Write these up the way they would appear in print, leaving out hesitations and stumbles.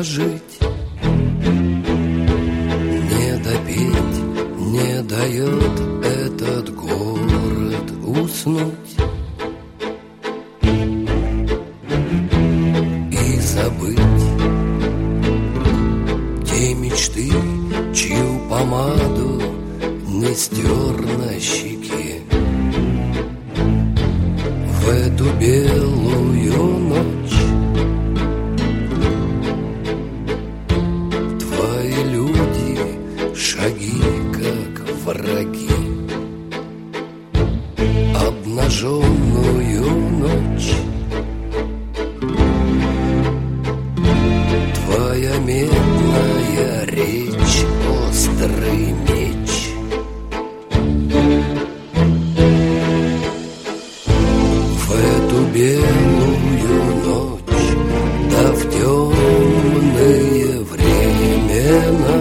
дожить, не допеть, не дает этот город уснуть и забыть те мечты, чью помаду не стер на щеке. В эту белую ночь твои люди, шаги как враги. Обнаженную ночь твоя медная речь, острый меч. В эту белую ночь, да в темные времена,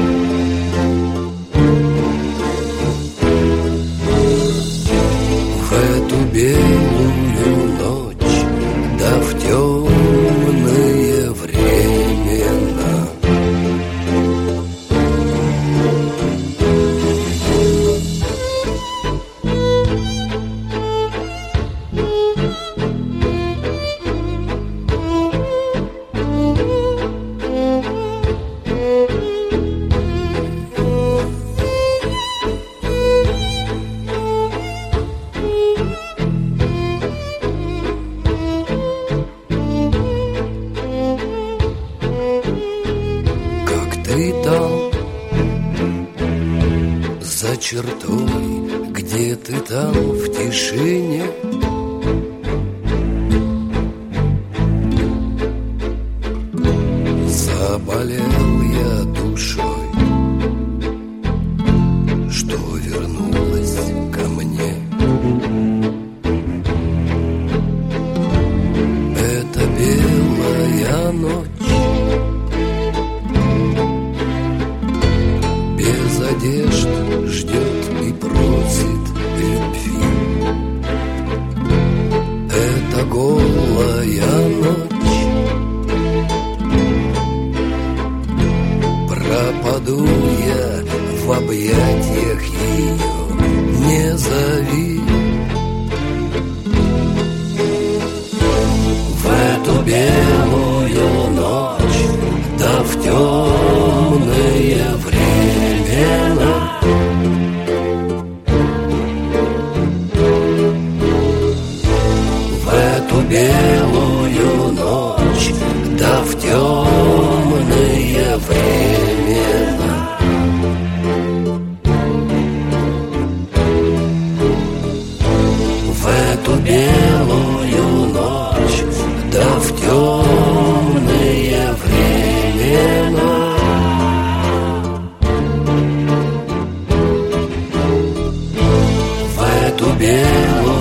в эту белую ночь, да в темные времена. Ты там, за чертой, где ты там в тишине, заболел я душой, что вернулась ко мне. Это белая ночь, без одежд ждет и просит любви. Это голая ночь, пропаду я в объятиях ее, не зови. В эту белую ночь, да в темные времена, в эту белую ночь, да в темные времена, в эту белую ночь, да в темные времена, в эту белую